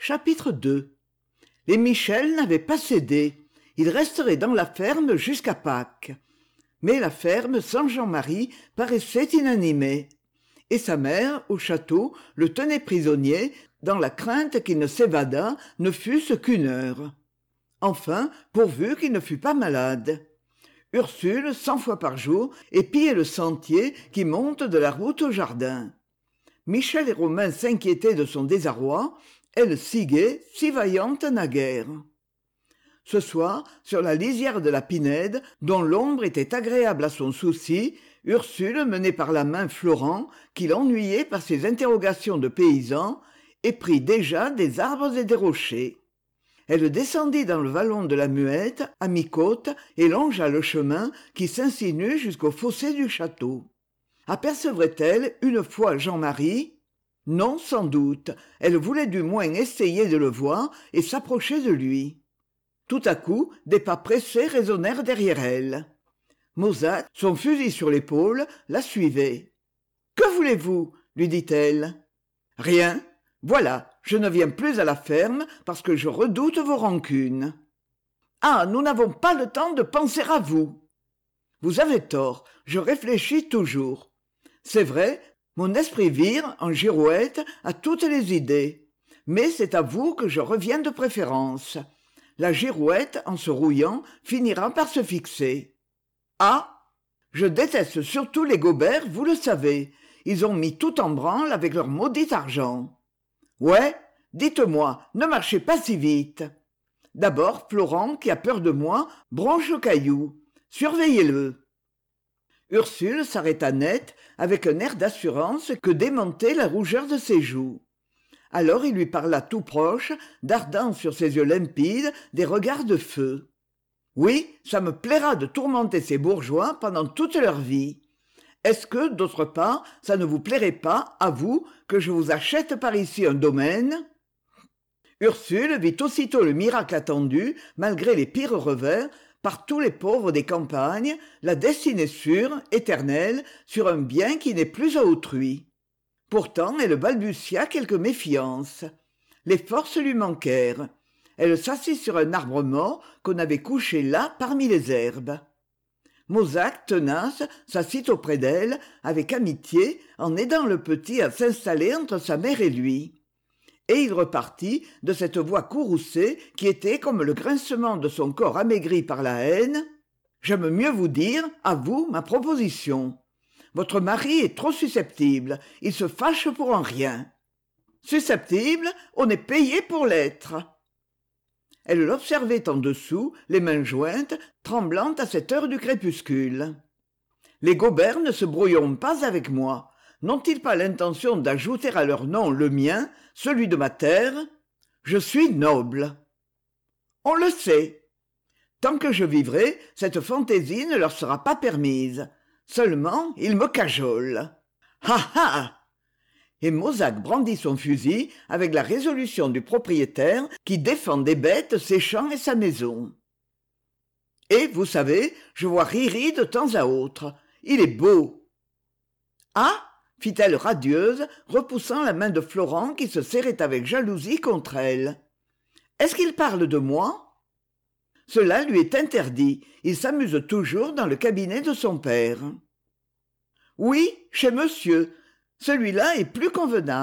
Chapitre 2. Les Michel n'avaient pas cédé. Ils resteraient dans la ferme jusqu'à Pâques. Mais la ferme, sans Jean-Marie, paraissait inanimée. Et sa mère, au château, le tenait prisonnier, dans la crainte qu'il ne s'évadât, ne fût-ce qu'une heure. Enfin, pourvu qu'il ne fût pas malade. Ursule, 100 fois par jour, épiait le sentier qui monte de la route au jardin. Michel et Romain s'inquiétaient de son désarroi, elle si gaie, si vaillante naguère. Ce soir, sur la lisière de la Pinède, dont l'ombre était agréable à son souci, Ursule menait par la main Florent, qui l'ennuyait par ses interrogations de paysan, et prit déjà des arbres et des rochers. Elle descendit dans le vallon de la Muette, à mi-côte, et longea le chemin qui s'insinue jusqu'au fossé du château. Apercevrait-elle une fois Jean-Marie ? Non, sans doute. Elle voulait du moins essayer de le voir et s'approcher de lui. Tout à coup, des pas pressés résonnèrent derrière elle. Mauzac, son fusil sur l'épaule, la suivait. « Que voulez-vous » lui dit-elle. « Rien. Voilà, je ne viens plus à la ferme parce que je redoute vos rancunes. »« Ah, nous n'avons pas le temps de penser à vous. »« Vous avez tort, je réfléchis toujours. C'est vrai, mon esprit vire, en girouette, à toutes les idées. Mais c'est à vous que je reviens de préférence. La girouette, en se rouillant, finira par se fixer. Ah ! Je déteste surtout les Gobert, vous le savez. Ils ont mis tout en branle avec leur maudit argent. Ouais, dites-moi, ne marchez pas si vite. D'abord, Florent, qui a peur de moi, bronche le caillou. Surveillez-le. Ursule s'arrêta net, avec un air d'assurance que démentait la rougeur de ses joues. Alors il lui parla tout proche, dardant sur ses yeux limpides des regards de feu. « Oui, ça me plaira de tourmenter ces bourgeois pendant toute leur vie. Est-ce que, d'autre part, ça ne vous plairait pas, à vous, que je vous achète par ici un domaine ?» Ursule vit aussitôt le miracle attendu, malgré les pires revers, par tous les pauvres des campagnes, la destinée sûre, éternelle, sur un bien qui n'est plus à autrui. Pourtant, elle balbutia quelque méfiance. Les forces lui manquèrent. Elle s'assit sur un arbre mort qu'on avait couché là parmi les herbes. Mauzac, tenace, s'assit auprès d'elle, avec amitié, en aidant le petit à s'installer entre sa mère et lui. Et il repartit de cette voix courroucée qui était comme le grincement de son corps amaigri par la haine. « J'aime mieux vous dire, à vous, ma proposition. Votre mari est trop susceptible, il se fâche pour un rien. Susceptible, on est payé pour l'être. » Elle l'observait en dessous, les mains jointes, tremblante à cette heure du crépuscule. « Les Gobert ne se brouilleront pas avec moi. N'ont-ils pas l'intention d'ajouter à leur nom le mien, celui de ma terre ? Je suis noble. » « On le sait. Tant que je vivrai, cette fantaisie ne leur sera pas permise. Seulement, ils me cajolent. Ha ha !» Et Mauzac brandit son fusil avec la résolution du propriétaire qui défend des bêtes ses champs et sa maison. « Et, vous savez, je vois Riri de temps à autre. Il est beau. »« Ah !» fit-elle radieuse, repoussant la main de Florent qui se serrait avec jalousie contre elle. « Est-ce qu'il parle de moi ?» Cela lui est interdit. Il s'amuse toujours dans le cabinet de son père. « Oui, chez monsieur. Celui-là est plus convenable. »«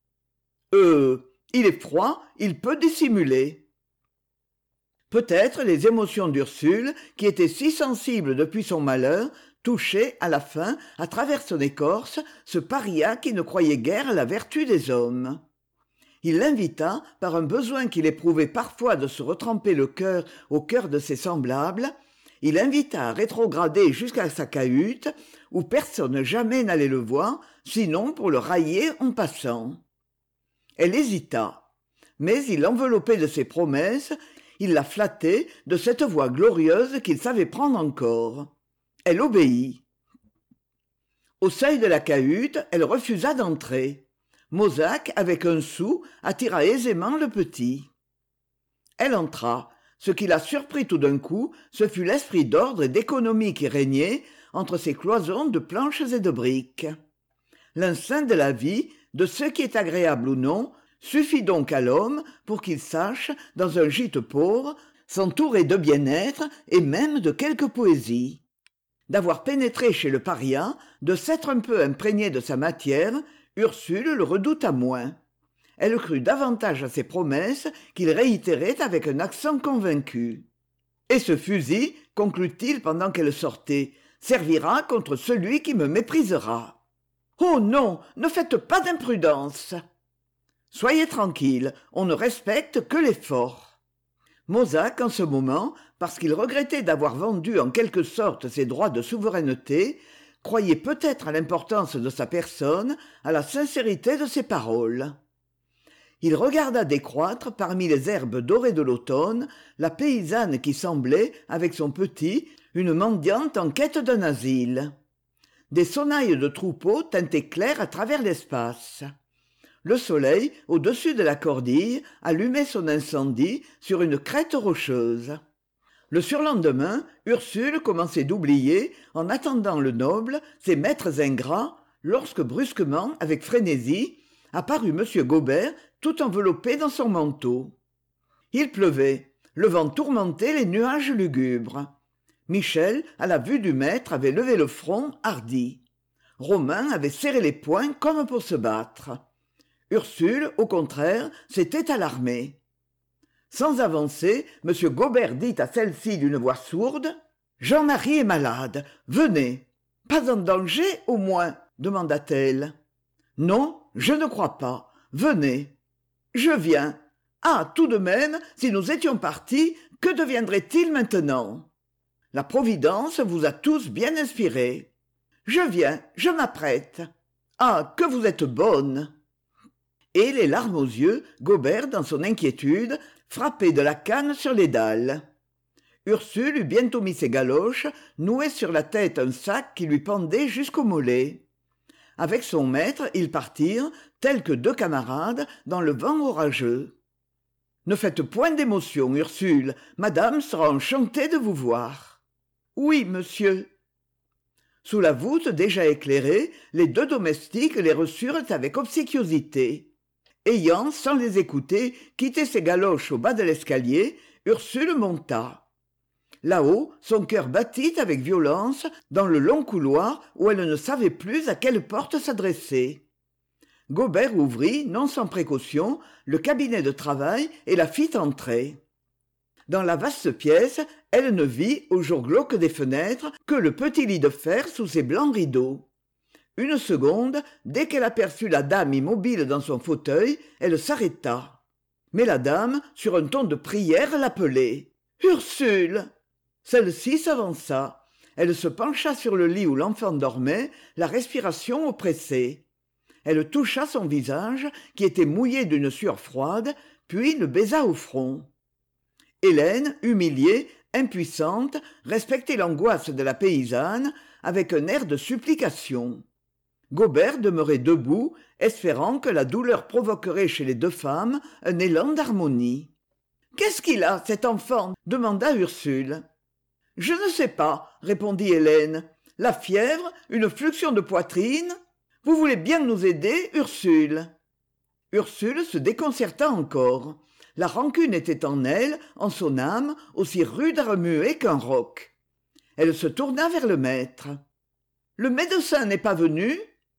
Il est froid, il peut dissimuler. » Peut-être les émotions d'Ursule, qui était si sensible depuis son malheur, touchaient, à la fin, à travers son écorce, ce paria qui ne croyait guère à la vertu des hommes. Il l'invita, par un besoin qu'il éprouvait parfois de se retremper le cœur au cœur de ses semblables, il l'invita à rétrograder jusqu'à sa cahute, où personne jamais n'allait le voir, sinon pour le railler en passant. Elle hésita, mais il l'enveloppait de ses promesses, il la flattait de cette voix glorieuse qu'il savait prendre encore. Elle obéit. Au seuil de la cahute, elle refusa d'entrer. Mauzac, avec un sou, attira aisément le petit. Elle entra. Ce qui la surprit tout d'un coup, ce fut l'esprit d'ordre et d'économie qui régnait entre ces cloisons de planches et de briques. L'instinct de la vie, de ce qui est agréable ou non, Suffit donc à l'homme pour qu'il sache, dans un gîte pauvre, s'entourer de bien-être et même de quelque poésie. D'avoir pénétré chez le paria, de s'être un peu imprégné de sa matière, Ursule le redouta moins. Elle crut davantage à ses promesses qu'il réitérait avec un accent convaincu. « Et ce fusil, conclut-il pendant qu'elle sortait, servira contre celui qui me méprisera. »« Oh non, ne faites pas d'imprudence !»« Soyez tranquille, on ne respecte que les forts. » Mozac, en ce moment, parce qu'il regrettait d'avoir vendu en quelque sorte ses droits de souveraineté, croyait peut-être à l'importance de sa personne, à la sincérité de ses paroles. Il regarda décroître parmi les herbes dorées de l'automne la paysanne qui semblait, avec son petit, une mendiante en quête d'un asile. Des sonnailles de troupeaux tintaient clair à travers l'espace. Le soleil, au-dessus de la cordille, allumait son incendie sur une crête rocheuse. Le surlendemain, Ursule commençait d'oublier, en attendant le noble, ses maîtres ingrats, lorsque brusquement, avec frénésie, apparut M. Gobert, tout enveloppé dans son manteau. Il pleuvait, le vent tourmentait les nuages lugubres. Michel, à la vue du maître, avait levé le front, hardi. Romain avait serré les poings comme pour se battre. Ursule, au contraire, s'était alarmée. Sans avancer, M. Gobert dit à celle-ci d'une voix sourde « Jean-Marie est malade, venez. »« Pas en danger, au moins ?» demanda-t-elle. « Non, je ne crois pas. Venez. »« Je viens. Ah, tout de même, si nous étions partis, que deviendrait-il maintenant ? La Providence vous a tous bien inspirés. Je viens, je m'apprête. Ah, que vous êtes bonne !» Et, les larmes aux yeux, Gobert, dans son inquiétude, frappait de la canne sur les dalles. Ursule eut bientôt mis ses galoches, nouait sur la tête un sac qui lui pendait jusqu'au mollet. Avec son maître, ils partirent, tels que deux camarades, dans le vent orageux. « Ne faites point d'émotion, Ursule, madame sera enchantée de vous voir. »« Oui, monsieur. » Sous la voûte déjà éclairée, les deux domestiques les reçurent avec obséquiosité. Ayant, sans les écouter, quitté ses galoches au bas de l'escalier, Ursule monta. Là-haut, son cœur battit avec violence dans le long couloir où elle ne savait plus à quelle porte s'adresser. Gobert ouvrit, non sans précaution, le cabinet de travail et la fit entrer. Dans la vaste pièce, elle ne vit, au jour glauque des fenêtres, que le petit lit de fer sous ses blancs rideaux. Une seconde, dès qu'elle aperçut la dame immobile dans son fauteuil, elle s'arrêta. Mais la dame, sur un ton de prière, l'appelait. « Ursule !» Celle-ci s'avança. Elle se pencha sur le lit où l'enfant dormait, la respiration oppressée. Elle toucha son visage, qui était mouillé d'une sueur froide, puis le baisa au front. Hélène, humiliée, impuissante, respectait l'angoisse de la paysanne avec un air de supplication. Gobert demeurait debout, espérant que la douleur provoquerait chez les deux femmes un élan d'harmonie. « Qu'est-ce qu'il a, cet enfant ?» demanda Ursule. « Je ne sais pas, » répondit Hélène. « La fièvre, une fluxion de poitrine. Vous voulez bien nous aider, Ursule ?» Ursule se déconcerta encore. La rancune était en elle, en son âme, aussi rude à remuer qu'un roc. Elle se tourna vers le maître. « Le médecin n'est pas venu ?»«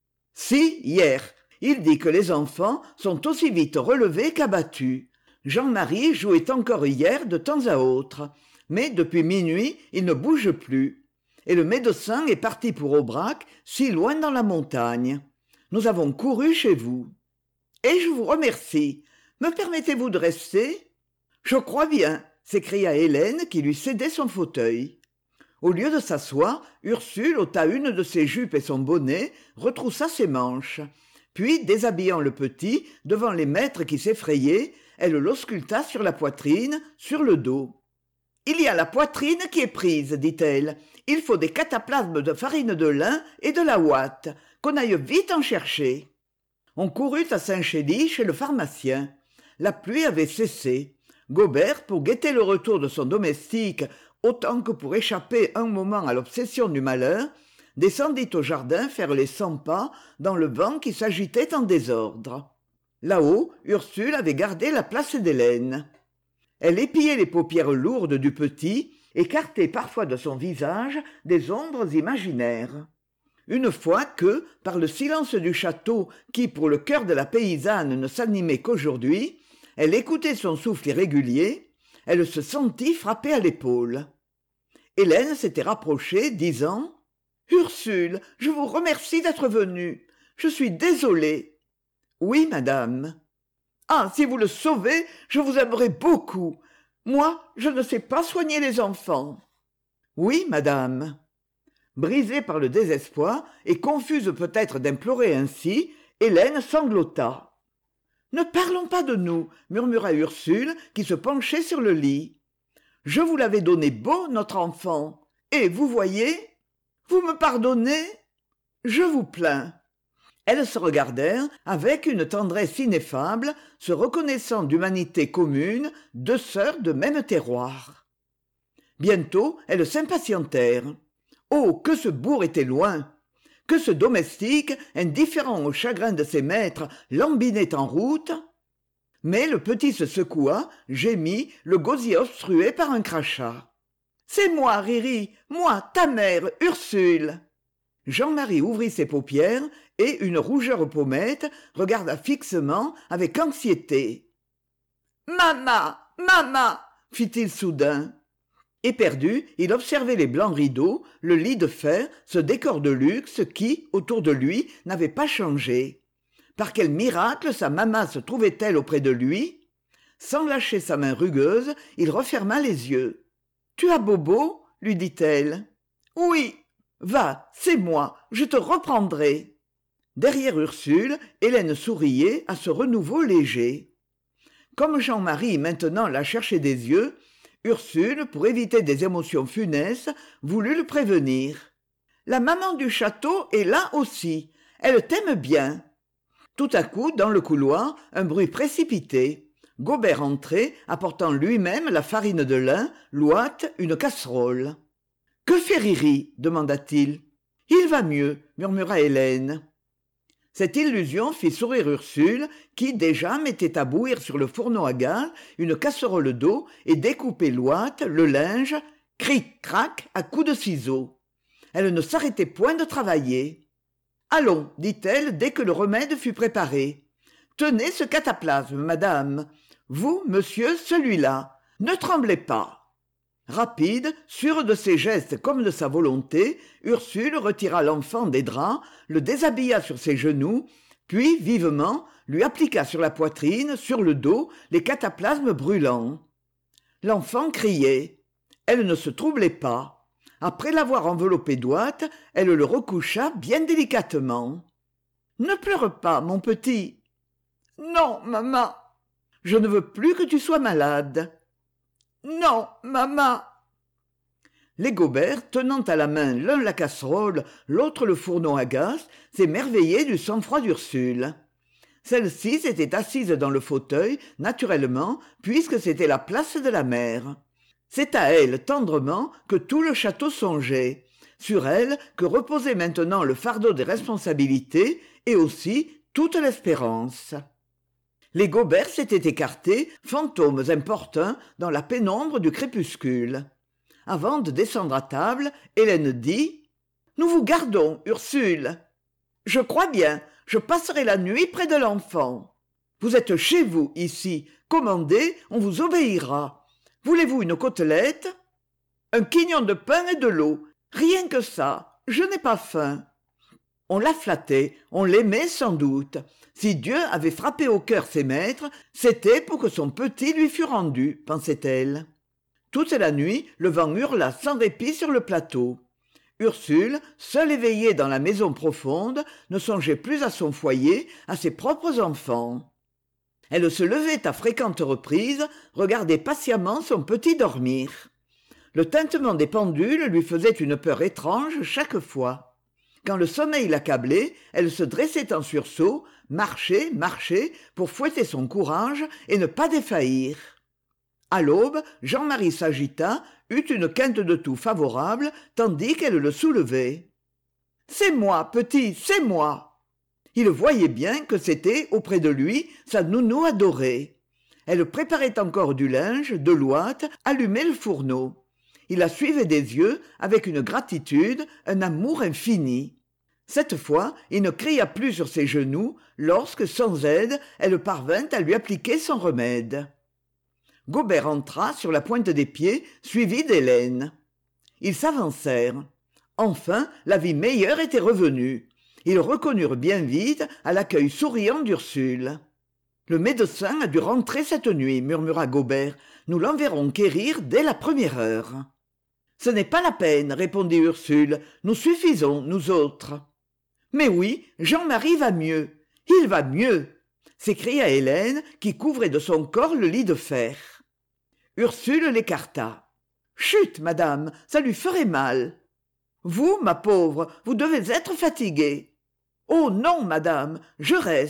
Si, hier. Il dit que les enfants sont aussi vite relevés qu'abattus. Jean-Marie jouait encore hier de temps à autre, mais depuis minuit, il ne bouge plus. Et le médecin est parti pour Aubrac, si loin dans la montagne. Nous avons couru chez vous. Et je vous remercie. Me permettez-vous de rester ? Je crois bien, s'écria Hélène qui lui cédait son fauteuil. Au lieu de s'asseoir, Ursule ôta une de ses jupes et son bonnet, retroussa ses manches. Puis, déshabillant le petit, devant les maîtres qui s'effrayaient, elle l'ausculta sur la poitrine, sur le dos. « Il y a la poitrine qui est prise, dit-elle. Il faut des cataplasmes de farine de lin et de la ouate. Qu'on aille vite en chercher. » On courut à Saint-Chély chez le pharmacien. La pluie avait cessé. Gobert, pour guetter le retour de son domestique, autant que pour échapper un moment à l'obsession du malheur, descendit au jardin faire les 100 pas dans le vent qui s'agitait en désordre. Là-haut, Ursule avait gardé la place d'Hélène. Elle épillait les paupières lourdes du petit, écartait parfois de son visage des ombres imaginaires. Une fois que, par le silence du château qui, pour le cœur de la paysanne, ne s'animait qu'aujourd'hui, elle écoutait son souffle irrégulier, elle se sentit frapper à l'épaule. Hélène s'était rapprochée, disant « Ursule, je vous remercie d'être venue. Je suis désolée. »« Oui, madame. »« Ah, si vous le sauvez, je vous aimerai beaucoup. Moi, je ne sais pas soigner les enfants. »« Oui, madame. » Brisée par le désespoir et confuse peut-être d'implorer ainsi, Hélène sanglota. « Ne parlons pas de nous, » murmura Ursule, qui se penchait sur le lit. « Je vous l'avais donné beau, notre enfant. Et vous voyez, vous me pardonnez ? Je vous plains. » Elles se regardèrent avec une tendresse ineffable, se reconnaissant d'humanité commune, deux sœurs de même terroir. Bientôt, elles s'impatientèrent. Oh, que ce bourg était loin! Que ce domestique, indifférent au chagrin de ses maîtres, lambinait en route! Mais le petit se secoua, gémit, le gosier obstrué par un crachat. « C'est moi, Riri, moi, ta mère, Ursule !» Jean-Marie ouvrit ses paupières et, une rougeur aux pommettes, regarda fixement, avec anxiété. « Maman, maman !» fit-il soudain. Éperdu, il observait les blancs rideaux, le lit de fer, ce décor de luxe qui, autour de lui, n'avait pas changé. Par quel miracle sa maman se trouvait-elle auprès de lui? Sans lâcher sa main rugueuse, il referma les yeux. « Tu as bobo ?» lui dit-elle. « Oui. Va, c'est moi, je te reprendrai. » Derrière Ursule, Hélène souriait à ce renouveau léger. Comme Jean-Marie maintenant la cherchait des yeux, Ursule, pour éviter des émotions funestes, voulut le prévenir. « La maman du château est là aussi. Elle t'aime bien. » Tout à coup, dans le couloir, un bruit précipité. Gobert entrait, apportant lui-même la farine de lin, l'ouate, une casserole. « Que fait Riri ?» demanda-t-il. « Il va mieux, » murmura Hélène. Cette illusion fit sourire Ursule, qui déjà mettait à bouillir sur le fourneau à gaz une casserole d'eau et découpait l'ouate, le linge, cric-crac, à coups de ciseaux. Elle ne s'arrêtait point de travailler. « Allons, dit-elle dès que le remède fut préparé. Tenez ce cataplasme, madame. Vous, monsieur, celui-là. Ne tremblez pas. » Rapide, sûre de ses gestes comme de sa volonté, Ursule retira l'enfant des draps, le déshabilla sur ses genoux, puis, vivement, lui appliqua sur la poitrine, sur le dos, les cataplasmes brûlants. L'enfant criait. Elle ne se troublait pas. Après l'avoir enveloppé d'ouate, elle le recoucha bien délicatement. « Ne pleure pas, mon petit. »« Non, maman. »« Je ne veux plus que tu sois malade. »« Non, maman. » Les Gobert, tenant à la main l'un la casserole, l'autre le fourneau à gaz, s'émerveillaient du sang-froid d'Ursule. Celle-ci s'était assise dans le fauteuil, naturellement, puisque c'était la place de la mère. C'est à elle, tendrement, que tout le château songeait, sur elle que reposait maintenant le fardeau des responsabilités et aussi toute l'espérance. Les Gobert s'étaient écartés, fantômes importuns, dans la pénombre du crépuscule. Avant de descendre à table, Hélène dit « Nous vous gardons, Ursule. Je crois bien, je passerai la nuit près de l'enfant. Vous êtes chez vous, ici. Commandez, on vous obéira. Voulez-vous une côtelette? Un quignon de pain et de l'eau. Rien que ça. Je n'ai pas faim. » On la flattait, on l'aimait sans doute. Si Dieu avait frappé au cœur ses maîtres, c'était pour que son petit lui fût rendu, pensait-elle. Toute la nuit, le vent hurla sans répit sur le plateau. Ursule, seule éveillée dans la maison profonde, ne songeait plus à son foyer, à ses propres enfants. Elle se levait à fréquentes reprises, regardait patiemment son petit dormir. Le tintement des pendules lui faisait une peur étrange chaque fois. Quand le sommeil l'accablait, elle se dressait en sursaut, marchait pour fouetter son courage et ne pas défaillir. À l'aube, Jean-Marie s'agita, eut une quinte de toux favorable, tandis qu'elle le soulevait. « C'est moi, petit, c'est moi !» Il voyait bien que c'était, auprès de lui, sa nounou adorée. Elle préparait encore du linge, de l'ouate, allumait le fourneau. Il la suivait des yeux, avec une gratitude, un amour infini. Cette fois, il ne cria plus sur ses genoux, lorsque, sans aide, elle parvint à lui appliquer son remède. Gobert entra sur la pointe des pieds, suivi d'Hélène. Ils s'avancèrent. Enfin, la vie meilleure était revenue. Ils reconnurent bien vite à l'accueil souriant d'Ursule. « Le médecin a dû rentrer cette nuit, » murmura Gobert. « Nous l'enverrons quérir dès la première heure. »« Ce n'est pas la peine, » répondit Ursule. « Nous suffisons, nous autres. »« Mais oui, Jean-Marie va mieux. Il va mieux !» s'écria Hélène, qui couvrait de son corps le lit de fer. Ursule l'écarta. « Chut, madame, ça lui ferait mal. »« Vous, ma pauvre, vous devez être fatiguée. »« Oh non, madame, je reste. »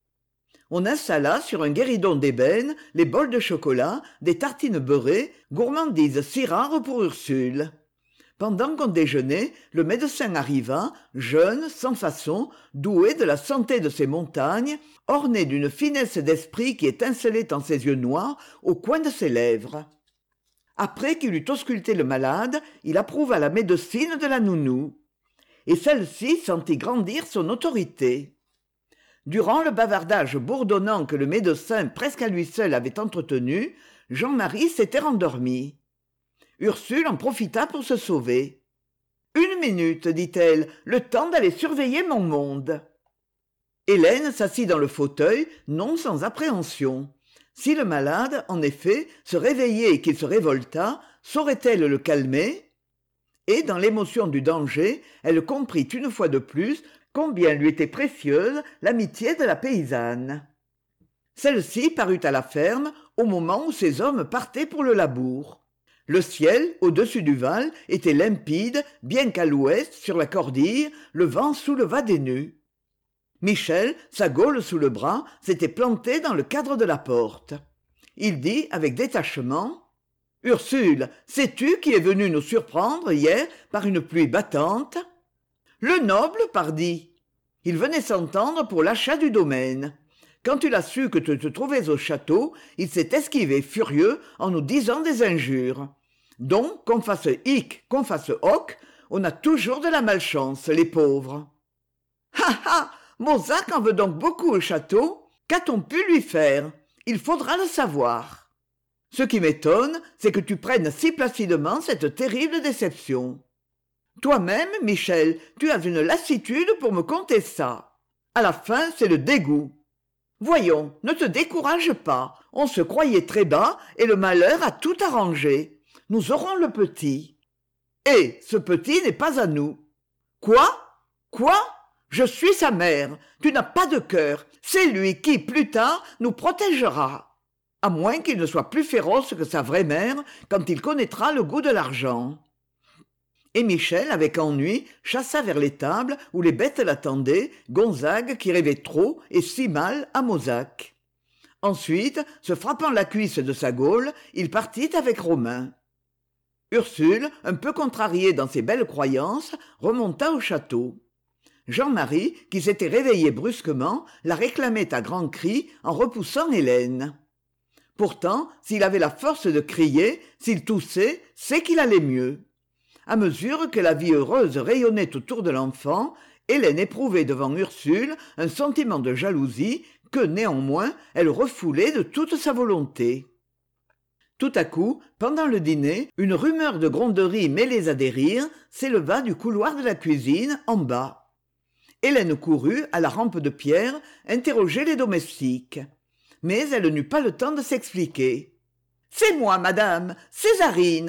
On installa sur un guéridon d'ébène les bols de chocolat, des tartines beurrées, gourmandises si rares pour Ursule. Pendant qu'on déjeunait, le médecin arriva, jeune, sans façon, doué de la santé de ses montagnes, orné d'une finesse d'esprit qui étincelait en ses yeux noirs, au coin de ses lèvres. Après qu'il eut ausculté le malade, il approuva la médecine de la nounou. Et celle-ci sentit grandir son autorité. Durant le bavardage bourdonnant que le médecin presque à lui seul avait entretenu, Jean-Marie s'était rendormi. Ursule en profita pour se sauver. « 1 minute, dit-elle, le temps d'aller surveiller mon monde. » Hélène s'assit dans le fauteuil, non sans appréhension. Si le malade, en effet, se réveillait et qu'il se révoltât, saurait-elle le calmer ? Et, dans l'émotion du danger, elle comprit une fois de plus combien lui était précieuse l'amitié de la paysanne. Celle-ci parut à la ferme au moment où ses hommes partaient pour le labour. Le ciel, au-dessus du Val, était limpide, bien qu'à l'ouest, sur la cordille, le vent souleva des nues. Michel, sa gaule sous le bras, s'était planté dans le cadre de la porte. Il dit avec détachement : « Ursule, sais-tu qui est venu nous surprendre hier par une pluie battante ? » Le noble, pardi. Il venait s'entendre pour l'achat du domaine. Quand il a su que tu te trouvais au château, il s'est esquivé furieux en nous disant des injures. Donc, qu'on fasse hic, qu'on fasse hoc, on a toujours de la malchance, les pauvres. Ha ha! Mozac en veut donc beaucoup au château? Qu'a-t-on pu lui faire? Il faudra le savoir. Ce qui m'étonne, c'est que tu prennes si placidement cette terrible déception. Toi-même, Michel, tu as une lassitude pour me conter ça. À la fin, c'est le dégoût. Voyons, ne te décourage pas. On se croyait très bas et le malheur a tout arrangé. Nous aurons le petit. Et ce petit n'est pas à nous. Quoi? Quoi? Je suis sa mère. Tu n'as pas de cœur. C'est lui qui, plus tard, nous protégera. À moins qu'il ne soit plus féroce que sa vraie mère quand il connaîtra le goût de l'argent. Et Michel, avec ennui, chassa vers l'étable où les bêtes l'attendaient, Gonzague qui rêvait trop et si mal à Mozac. Ensuite, se frappant la cuisse de sa gaule, il partit avec Romain. Ursule, un peu contrariée dans ses belles croyances, remonta au château. Jean-Marie, qui s'était réveillé brusquement, la réclamait à grands cris en repoussant Hélène. Pourtant, s'il avait la force de crier, s'il toussait, c'est qu'il allait mieux. À mesure que la vie heureuse rayonnait autour de l'enfant, Hélène éprouvait devant Ursule un sentiment de jalousie que, néanmoins, elle refoulait de toute sa volonté. Tout à coup, pendant le dîner, une rumeur de gronderies mêlées à des rires s'éleva du couloir de la cuisine en bas. Hélène courut, à la rampe de pierre, interroger les domestiques. Mais elle n'eut pas le temps de s'expliquer. « C'est moi, madame, Césarine !»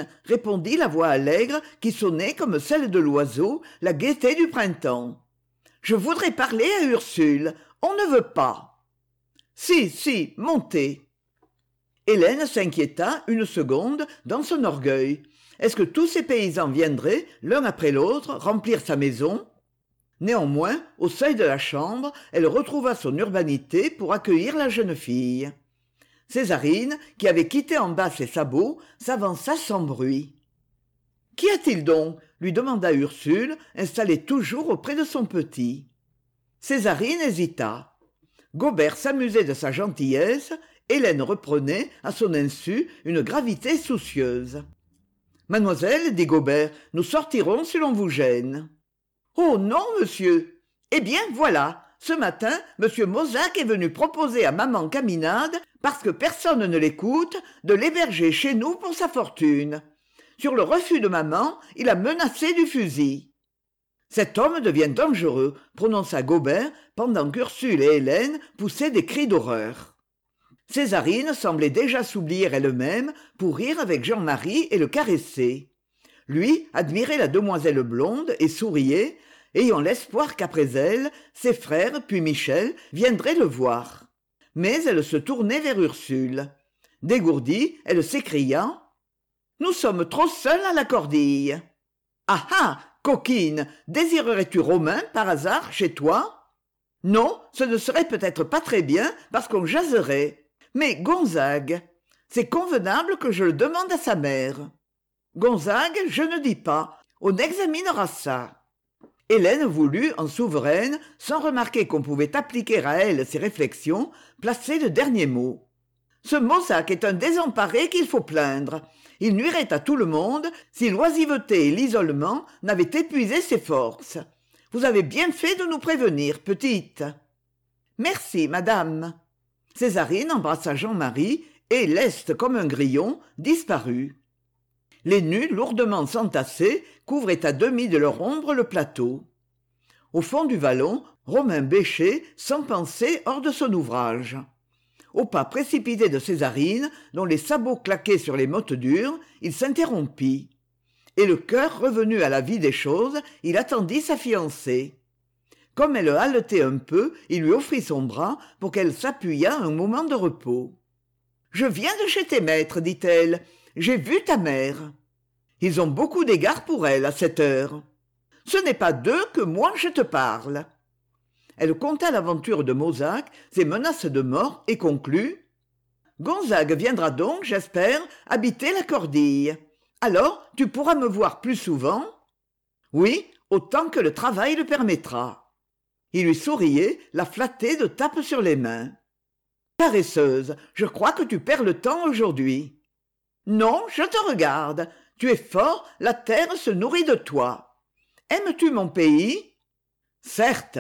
répondit la voix allègre qui sonnait comme celle de l'oiseau, la gaieté du printemps. « Je voudrais parler à Ursule. On ne veut pas. »« Si, montez. » Hélène s'inquiéta une seconde dans son orgueil. Est-ce que tous ces paysans viendraient, l'un après l'autre, remplir sa maison ? Néanmoins, au seuil de la chambre, elle retrouva son urbanité pour accueillir la jeune fille. Césarine, qui avait quitté en bas ses sabots, s'avança sans bruit. « Qu'y a-t-il donc » lui demanda Ursule, installée toujours auprès de son petit. Césarine hésita. Gobert s'amusait de sa gentillesse, Hélène reprenait, à son insu, une gravité soucieuse. « Mademoiselle, dit Gobert, nous sortirons si l'on vous gêne. »« Oh non, monsieur. Eh bien, voilà, ce matin, monsieur Mozac est venu proposer à maman Caminade, parce que personne ne l'écoute, de l'héberger chez nous pour sa fortune. Sur le refus de maman, il a menacé du fusil. » « Cet homme devient dangereux, » prononça Gobert, pendant qu'Ursule et Hélène poussaient des cris d'horreur. Césarine semblait déjà s'oublier elle-même pour rire avec Jean-Marie et le caresser. Lui admirait la demoiselle blonde et souriait, ayant l'espoir qu'après elle, ses frères puis Michel viendraient le voir. Mais elle se tournait vers Ursule. Dégourdie, elle s'écria « Nous sommes trop seuls à la cordille. »« Ah ah, coquine, désirerais-tu Romain, par hasard, chez toi ? » ?»« Non, ce ne serait peut-être pas très bien, parce qu'on jaserait. Mais Gonzague, c'est convenable que je le demande à sa mère. » »« Gonzague, je ne dis pas. On examinera ça. » Hélène voulut, en souveraine, sans remarquer qu'on pouvait appliquer à elle ses réflexions, placer le dernier mot. « Ce Mozac est un désemparé qu'il faut plaindre. Il nuirait à tout le monde si l'oisiveté et l'isolement n'avaient épuisé ses forces. Vous avez bien fait de nous prévenir, petite. »« Merci, madame. » Césarine embrassa Jean-Marie et, leste comme un grillon, disparut. Les nus lourdement s'entassaient couvraient à demi de leur ombre le plateau. Au fond du vallon, Romain bêchait, sans penser, hors de son ouvrage. Au pas précipité de Césarine, dont les sabots claquaient sur les mottes dures, il s'interrompit. Et le cœur revenu à la vie des choses, il attendit sa fiancée. Comme elle haletait un peu, il lui offrit son bras pour qu'elle s'appuyât un moment de repos. « Je viens de chez tes maîtres, dit-elle. J'ai vu ta mère. Ils ont beaucoup d'égards pour elle à cette heure. Ce n'est pas d'eux que moi je te parle. » Elle conta l'aventure de Mozac, ses menaces de mort, et conclut « Gonzague viendra donc, j'espère, habiter la Cordille. Alors, tu pourras me voir plus souvent ? » ?»« Oui, autant que le travail le permettra. » Il lui souriait, la flattait de tapes sur les mains. « Paresseuse, je crois que tu perds le temps aujourd'hui. »« Non, je te regarde. Tu es fort, la terre se nourrit de toi. Aimes-tu mon pays ? » ?»« Certes, »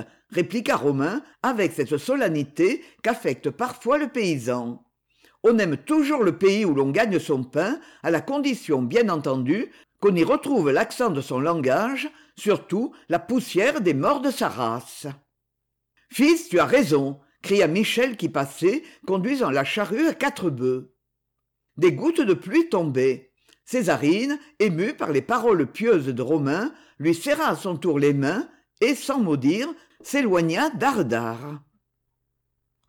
répliqua Romain avec cette solennité qu'affecte parfois le paysan. On aime toujours le pays où l'on gagne son pain, à la condition, bien entendu, qu'on y retrouve l'accent de son langage, surtout la poussière des morts de sa race. « Fils, tu as raison !» cria Michel qui passait, conduisant la charrue à 4 bœufs. Des gouttes de pluie tombaient. Césarine, émue par les paroles pieuses de Romain, lui serra à son tour les mains et, sans mot dire, s'éloigna dardard.